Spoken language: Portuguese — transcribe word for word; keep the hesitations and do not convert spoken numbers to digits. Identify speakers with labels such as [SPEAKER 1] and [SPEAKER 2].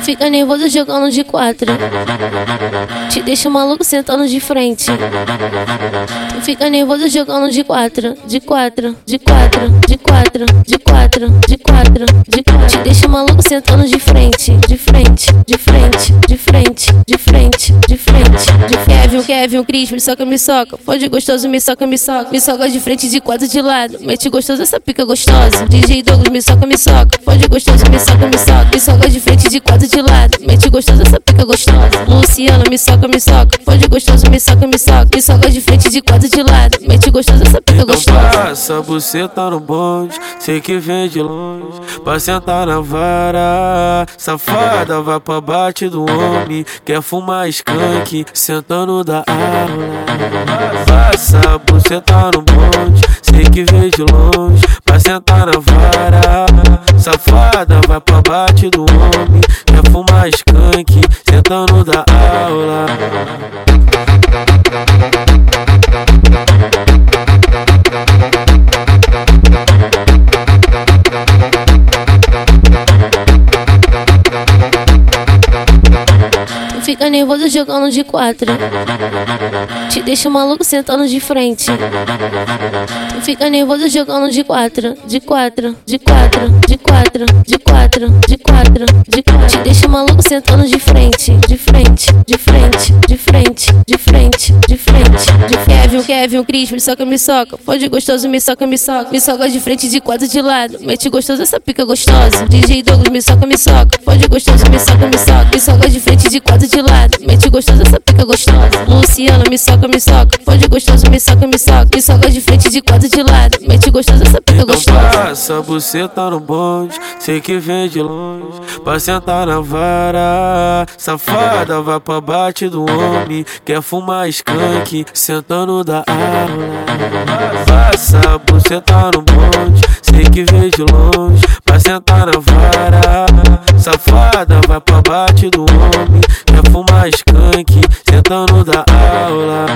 [SPEAKER 1] Fica nervoso jogando de quatro, te deixa maluco sentando de frente. Fica nervoso jogando de quatro, de quatro, de quatro, de quatro, de quatro, de quatro, de quatro. Te deixa maluco sentando de frente, de frente, de frente, de frente, de frente, de frente. De Kevin, Kevin, Cris, me soca, me soca. Pode gostoso, me soca, me soca. Me soca de frente, de quatro, de lado. Mete gostoso, essa pica gostosa. D J Douglas, me soca, me soca. Pode gostoso, me soca, me soca. Me soca de frente, de quatro, de lado. Mete gostoso, essa pica gostosa. Luciana, me soca, me soca. Pode gostoso, me soca, me soca. Me soca de frente, de quatro, de lado. Mete gostoso, essa pica gostosa.
[SPEAKER 2] Passa, buceta no bonde, sei que vem de longe, pra sentar na vara. Safada, vai pra bate do homem, quer fumar skunk, sentando da aula. Passa, buceta no bonde, sei que vem de longe, pra sentar na vara. Safada, vai pra bate do homem, quer fumar skunk, sentando da aula.
[SPEAKER 1] Fica nervoso jogando de quatro, te deixa maluco sentando de frente. Fica nervoso jogando de quatro, de quatro, de quatro, de quatro, de quatro, de quatro, de quatro. Te deixa maluco sentando de frente, de frente, de frente, de frente, de frente, de frente. De Kevin, Kevin, Cris, me soca, me soca. Pode gostoso, me soca, me soca. Me soca de frente, de quatro, de lado. Mete gostoso, essa pica gostosa. D J Douglas, me soca, me soca. Pode gostoso, me soca, me soca. Me soca de frente, de quatro, de lado. Mete gostoso, essa pica gostosa. Luciana, me soca, me soca. Pode gostoso, me soca, me soca. Me soca de frente, de quatro, de lado. Mete gostoso, essa pica gostosa.
[SPEAKER 2] Passa, buceta no bonde, sei que vem de longe, pra sentar na vara. Safada, vai pra bate do homem, quer fumar skunk, sentando da aula. Passa, buceta no bonde, sei que vem de longe, pra sentar na vara. Safada, vai pra bate do homem, quer fumar skunk, sentando da aula.